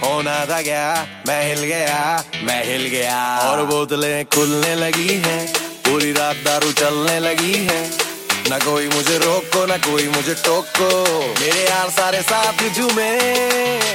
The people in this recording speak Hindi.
होना था क्या, मैं हिल गया और बोतलें खुलने लगी हैं, पूरी रात दारू चलने लगी है। ना कोई मुझे रोको ना कोई मुझे टोको, मेरे यार सारे साथ झूमे।